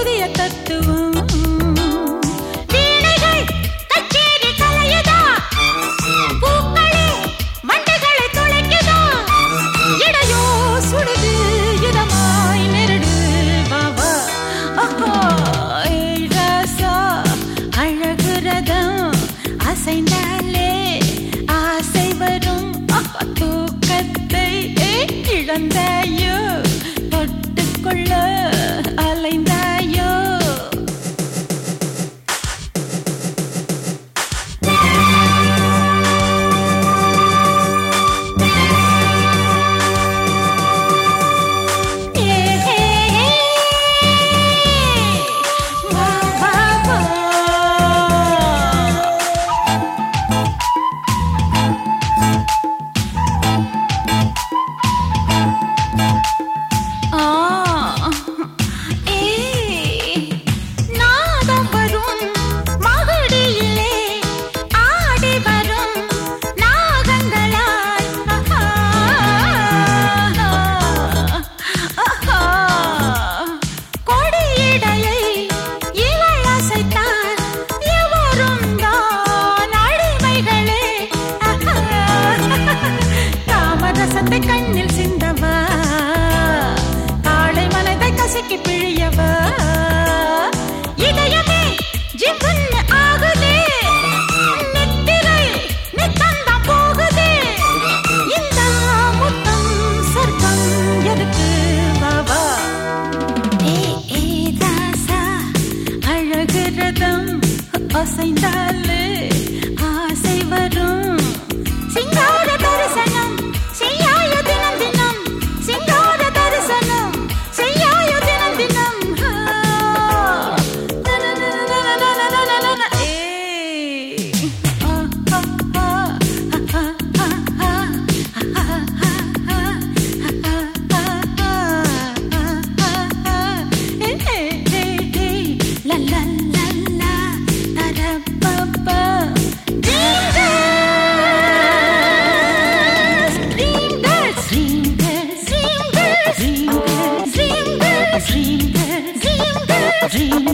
புதிய தத்துவம். வீணைகள் கச்சேரி கலையுதா, பூக்களே வண்டுகளை துளைக்குதா, இடையோ சுடுது இதமாய் நெருடு பாவா. ராசா அழகுரதம் அசைந்தாலே ஆசை வரும். தூக்கத்தை இழந்தாயோ, தொட்டுக்கொள்ள அலைந்தாயோ. கண்ணில் சிந்தவா, காளை மனதை கசக்கி பிழியவா, இதயமே ஜிபுன்னு ஆகுதே, நித்திரை நித்தந்தம் போகுதே, இந்த முத்தம் சொர்க்கம் எதுக்கு வாவா. ராசா அழகுரதம் அசைந்தாலே ஆசை வரும். சிங்கார தரிசனம் செய்யாய தினம் தினம், சிங்கார தரிசனம் செய்யாய தினம் தினம். Dream